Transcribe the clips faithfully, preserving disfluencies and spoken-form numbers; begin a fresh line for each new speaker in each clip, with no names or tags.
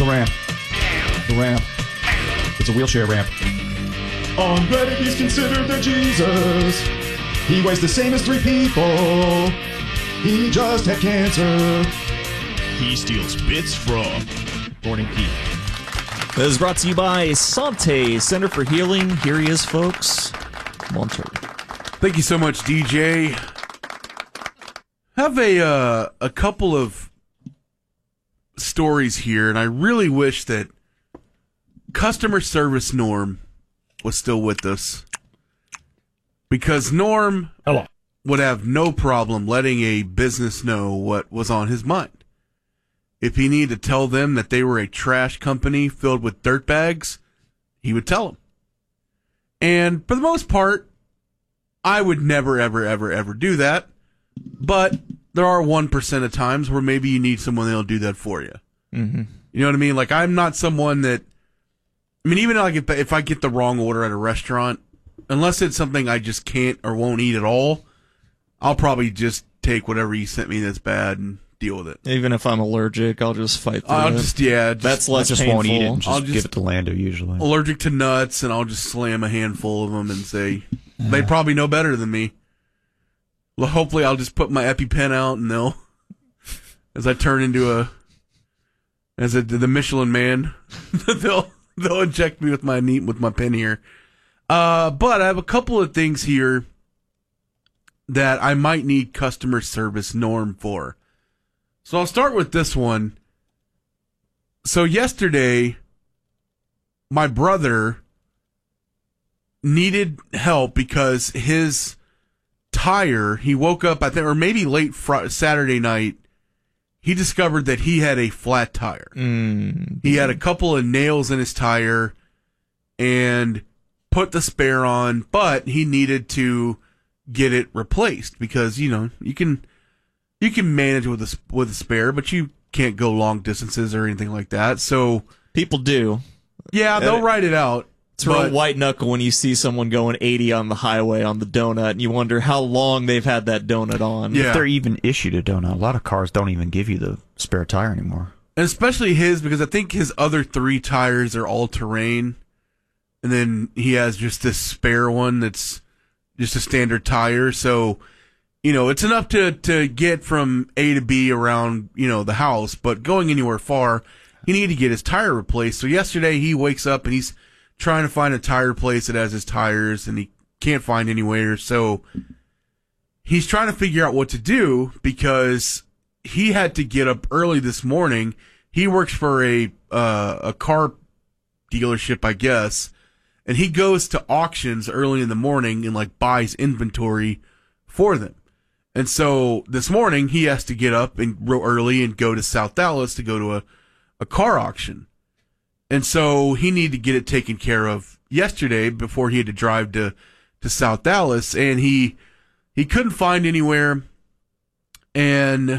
The ramp. The ramp. It's a wheelchair ramp. On Reddit, he's considered the Jesus. He weighs the same as three people. He just had cancer.
He steals bits from Morning Pete.
This is brought to you by Sante Center for Healing. Here he is, folks. Monter.
Thank you so much, D J. Have a uh, a couple of stories here, and I really wish that customer service Norm was still with us, because Norm
Hello.
would have no problem letting a business know what was on his mind. If he needed to tell them that they were a trash company filled with dirtbags, he would tell them. And for the most part, I would never, ever, ever, ever do that. But there are one percent of times where maybe you need someone that'll do that for you.
Mm-hmm.
You know what I mean? Like, I'm not someone that, I mean, even like if, if I get the wrong order at a restaurant, unless it's something I just can't or won't eat at all, I'll probably just take whatever you sent me that's bad and deal with it.
Even if I'm allergic, I'll just fight through
I'll
it.
just, yeah. Just,
That's less
I just
painful.
won't eat it and
I'll
just,
just-
give it to Lando usually.
allergic to nuts, and I'll just slam a handful of them and say, they probably know better than me. Well, hopefully I'll just put my EpiPen out and they'll, as I turn into a, as a, the Michelin man, they'll, they'll inject me with my neat, with my pen here. Uh, but I have a couple of things here that I might need customer service Norm for. So I'll start with this one. So yesterday, my brother needed help because his tire, he woke up, I think, or maybe late fr- Saturday night, he discovered that he had a flat tire.
Mm.
He had a couple of nails in his tire and put the spare on, but he needed to get it replaced because, you know, you can you can manage with a, with a spare, but you can't go long distances or anything like that. So
People do.
yeah, they'll
Uh,
write it out.
It's real
but-
white knuckle when you see someone going eighty on the highway on the donut, and you wonder how long they've had that donut on.
Yeah.
If they're even issued a donut, a lot of cars don't even give you the spare tire anymore.
And especially his, because I think his other three tires are all terrain. And then he has just this spare one that's just a standard tire. So, you know, it's enough to, to get from A to B around, you know, the house. But going anywhere far, he needed to get his tire replaced. So yesterday he wakes up and he's trying to find a tire place that has his tires, and he can't find anywhere. So he's trying to figure out what to do because he had to get up early this morning. He works for a uh, a car dealership, I guess, and he goes to auctions early in the morning and like buys inventory for them. And so this morning he has to get up and real early and go to South Dallas to go to a, a car auction. And so he needed to get it taken care of yesterday before he had to drive to, to South Dallas, and he he couldn't find anywhere. And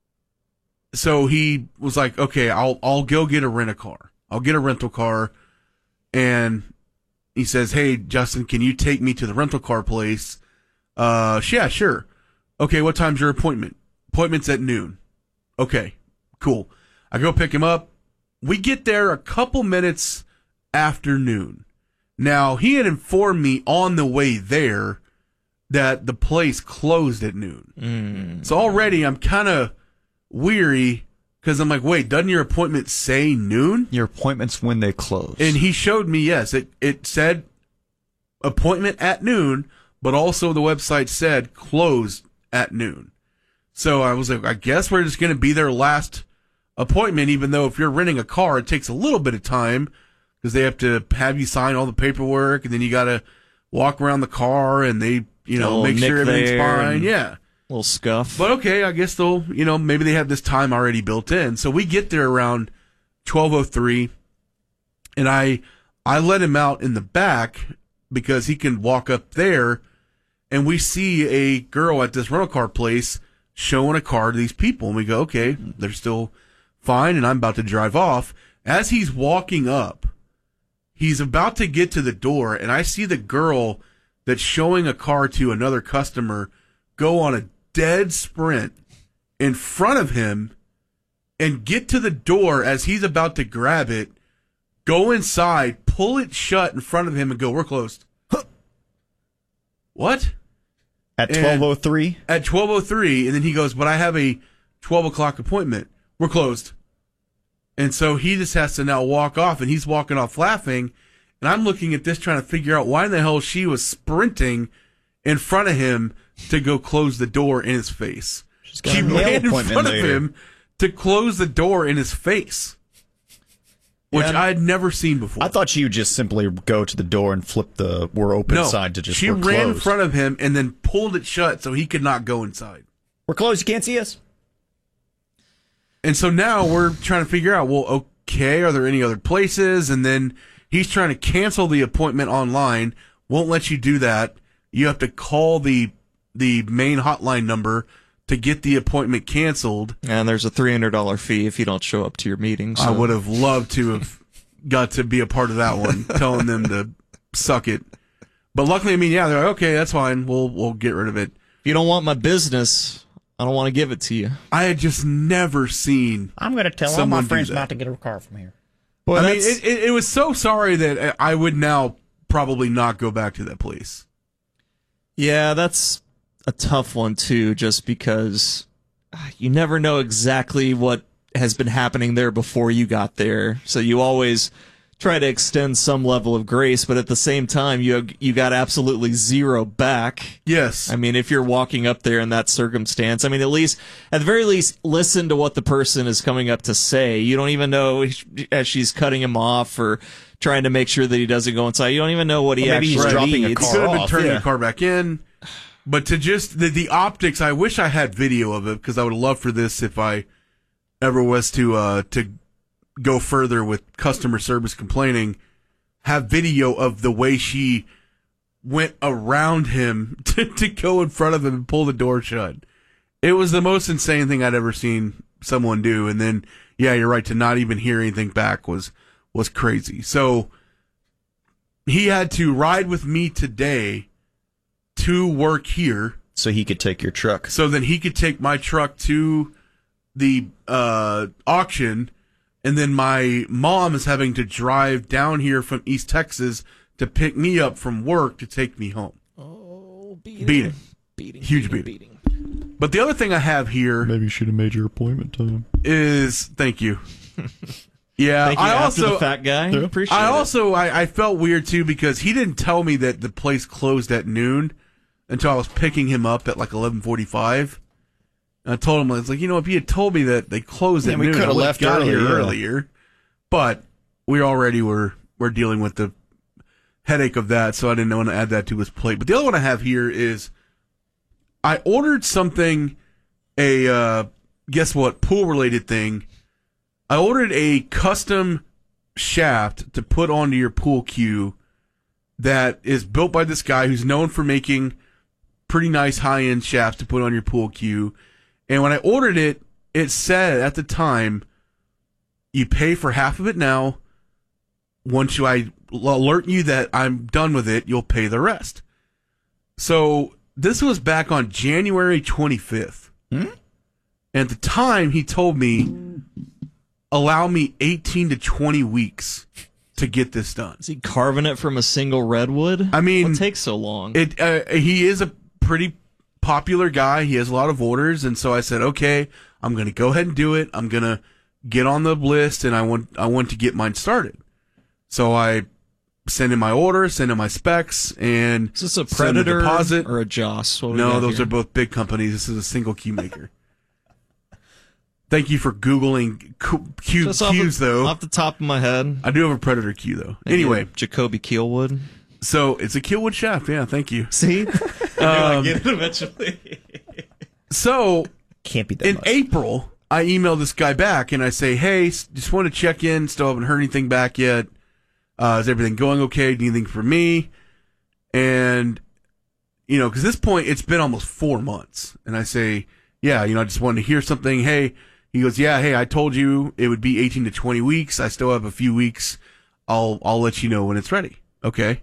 so he was like, okay, I'll I'll go get a rent a car. I'll get a rental car. And he says, hey, Justin, can you take me to the rental car place? Uh, yeah, sure. Okay, what time's your appointment? Appointment's at noon. Okay, cool. I go pick him up. We get there a couple minutes after noon. Now, he had informed me on the way there that the place closed at noon.
Mm.
So already I'm kind of weary because I'm like, wait, doesn't your appointment say noon?
Your appointment's when they close.
And he showed me, yes, it, it said appointment at noon, but also the website said closed at noon. So I was like, I guess we're just going to be their last appointment, even though if you're renting a car, it takes a little bit of time because they have to have you sign all the paperwork, and then you got to walk around the car and they, you know,
Little
make sure
nick
everything's
there
fine.
and-
Yeah.
Little scuff.
But okay, I guess they'll, you know, maybe they have this time already built in. So we get there around twelve oh three, and I I let him out in the back because he can walk up there, and we see a girl at this rental car place showing a car to these people, and we go, okay, they're still fine, and I'm about to drive off. As he's walking up, he's about to get to the door, and I see the girl that's showing a car to another customer go on a dead sprint in front of him and get to the door as he's about to grab it, go inside, pull it shut in front of him, and go, we're closed. Huh. What?
At twelve oh three?
At twelve oh three, and then he goes, but I have a twelve o'clock appointment. We're closed. And so he just has to now walk off, and he's walking off laughing, and I'm looking at this trying to figure out why in the hell she was sprinting in front of him to go close the door in his face. She ran in front later. of him to close the door in his face, which yeah, I had never seen before.
I thought she would just simply go to the door and flip the "we're open"
no,
side to just
she
we're
ran
closed.
in front of him and then pulled it shut so he could not go inside.
We're closed. You can't see us.
And so now we're trying to figure out, well, okay, are there any other places? And then he's trying to cancel the appointment online. Won't let you do that. You have to call the the main hotline number to get the appointment canceled.
And there's a three hundred dollars fee if you don't show up to your meeting. So.
I would have loved to have got to be a part of that one, telling them to suck it. But luckily, I mean, yeah, they're like, okay, that's fine. We'll we'll get rid of it.
If you don't want my business, I don't want to give it to you.
I had just never seen.
I'm going to tell all my friends not to get a car from here.
Well, I mean, it, it, it was so sorry that I would now probably not go back to that place.
Yeah, that's a tough one too, just because you never know exactly what has been happening there before you got there. So you always try to extend some level of grace, but at the same time, you you got absolutely zero back.
Yes.
I mean, if you're walking up there in that circumstance, I mean, at least, at the very least, listen to what the person is coming up to say. You don't even know as she's cutting him off or trying to make sure that he doesn't go inside. You don't even know what he
well, maybe
actually
he's dropping
needs.
a car
he could have been
off,
turning
yeah.
the car back in. But to just, the, the optics, I wish I had video of it, because I would love for this if I ever was to, uh, to go further with customer service complaining, have video of the way she went around him to, to go in front of him and pull the door shut. It was the most insane thing I'd ever seen someone do. And then, yeah, you're right, to not even hear anything back was, was crazy. So he had to ride with me today to work here.
So he could take your truck.
So then he could take my truck to the uh, auction. And then my mom is having to drive down here from East Texas to pick me up from work to take me home.
Oh, beating.
Beating.
Beating.
Huge
beating,
beating.
beating.
But the other thing I have here
maybe you should have made your appointment time.
Is, thank you. Yeah,
Thank you
I
after
also,
the fat guy.
Yeah.
Appreciate
I
it.
also, I, I felt weird too, because he didn't tell me that the place closed at noon until I was picking him up at like eleven forty-five. And I told him, I was like, you know, if you had told me that they closed
yeah,
at
we
noon,
could
I
have
would
left
got
earlier,
here
yeah.
earlier. But we already were, were dealing with the headache of that, so I didn't want to add that to his plate. But the other one I have here is I ordered something, a, uh, guess what, pool-related thing. I ordered a custom shaft to put onto your pool cue that is built by this guy who's known for making pretty nice high-end shafts to put on your pool cue. And when I ordered it, it said at the time, you pay for half of it now. Once you, I alert you that I'm done with it, you'll pay the rest. So this was back on January twenty-fifth.
Hmm?
And at the time, he told me, allow me eighteen to twenty weeks to get this done.
Is he carving it from a single redwood?
I mean,
what takes so long?
It uh, he is a pretty popular guy. He has a lot of orders, and so I said, okay, I'm going to go ahead and do it. I'm going to get on the list, and I want I want to get mine started. So I send in my order, send in my specs, and
is this a
send a
Predator
deposit.
or a Joss? What do we
No,
got
those
here?
are both big companies. This is a single key maker. Thank you for Googling Q, Q,
Just off
cues,
the,
though.
Off the top of my head.
I do have a Predator Q, though.
Maybe
Anyway.
a Jacoby Keelwood.
So it's a Keelwood shaft. Yeah, thank you.
See? I
Um,
get it eventually.
So
Can't be that
in
much.
April, I email this guy back and I say, hey, s- just want to check in. Still haven't heard anything back yet. Uh, is everything going okay? Do you think for me? And, you know, because at this point, it's been almost four months. And I say, yeah, you know, I just wanted to hear something. Hey, he goes, yeah, hey, I told you it would be eighteen to twenty weeks. I still have a few weeks. I'll, I'll let you know when it's ready. Okay.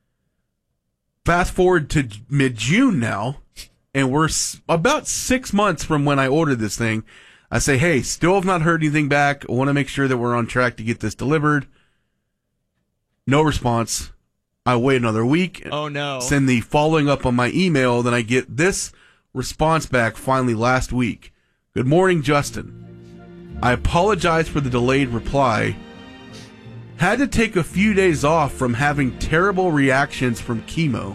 Fast forward to mid-June now, and we're s- about six months from when I ordered this thing. I say, hey, still have not heard anything back. I want to make sure that we're on track to get this delivered. No response. I wait another week.
Oh, no.
Send the following up on my email. Then I get this response back finally last week. Good morning, Justin. I apologize for the delayed reply. Had to take a few days off from having terrible reactions from chemo.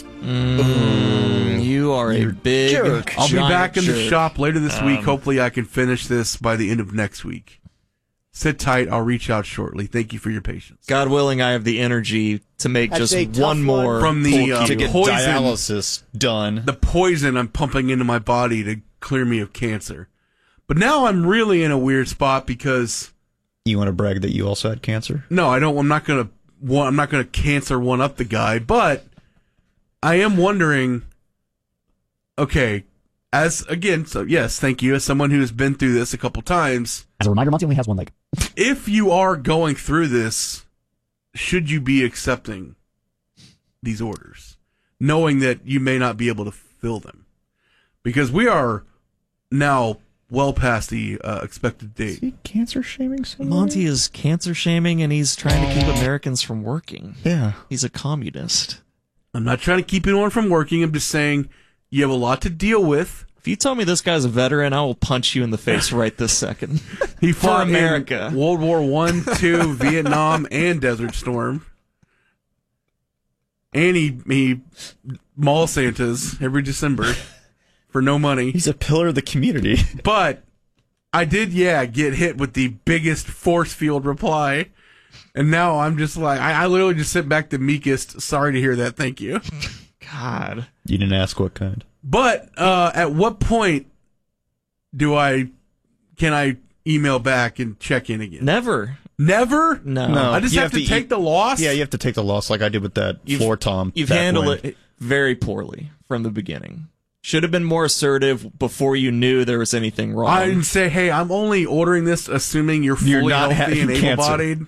Mm, you are a big
jerk.
I'll be back in the
jerk.
shop later this
Um,
week. Hopefully I can finish this by the end of next week. Sit tight. I'll reach out shortly. Thank you for your patience.
God willing, I have the energy to make
That's
just
a tough
one more
one. From the, uh,
to get
poison-
dialysis done.
The poison I'm pumping into my body to clear me of cancer. But now I'm really in a weird spot because
You want to brag that you also had cancer?
no, I don't. I'm not gonna. One, I'm not gonna cancer one up the guy, but I am wondering. Okay, as again, so yes, thank you. As someone who has been through this a couple times,
As a reminder, Monty only has one leg.
if you are going through this, should you be accepting these orders, knowing that you may not be able to fill them, because we are now well past the uh, expected date.
Is he cancer shaming someone?
Monty is cancer shaming, and he's trying to keep Americans from working.
Yeah.
He's a communist.
I'm not trying to keep anyone from working. I'm just saying you have a lot to deal with.
If you tell me this guy's a veteran, I will punch you in the face right this second.
He fought
For America.
in World War One, Two, Vietnam, and Desert Storm. And he, he mall Santas every December for no money.
He's a pillar of the community.
But I did, yeah, get hit with the biggest force field reply. And now I'm just like, I, I literally just sit back the meekest. Sorry to hear that. Thank you.
God.
You didn't ask what kind.
But uh, at what point do I, can I email back and check in again?
Never.
Never?
No.
No.
I just
You
have,
have
to,
to
take
eat-
the loss?
Yeah, you have to take the loss like I did with that
You've-
floor tom.
You've
back
handled
when.
it very poorly from the beginning. Should have been more assertive before you knew there was anything wrong.
I didn't say, hey, I'm only ordering this assuming you're fully
You're not
healthy and
having cancer.
able-bodied.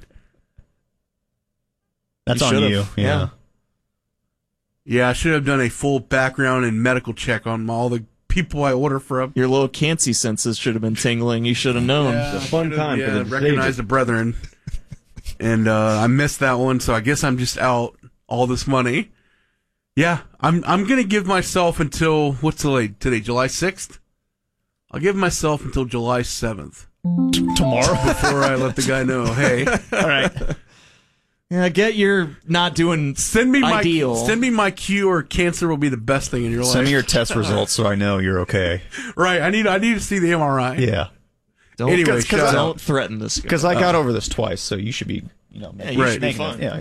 That's
You
on
should've.
you.
Yeah.
Yeah.
Yeah, I should have done a full background and medical check on all the people I order from.
Your little cancy senses should have been tingling. You should have known.
Yeah,
It's a fun
should've,
time for
yeah,
the
recognize the brethren. And uh, I missed that one, so I guess I'm just out all this money. Yeah, I'm I'm gonna give myself until what's the late today? July sixth. I'll give myself until July seventh
Tomorrow.
before I let the guy know. Hey,
All right.
Yeah, I get you're not doing
send me my
ideal.
send me my cue, or cancer will be the best thing in your
Send
life.
me your test results so I know you're okay.
Right, I need I need to see the M R I.
Yeah.
Don't,
Anyway,
cause,
shout
don't
out.
threaten this guy.
Because I got over this twice, so you should be, you know,
Yeah, you
Right.
should be
making it-
fine.
Yeah.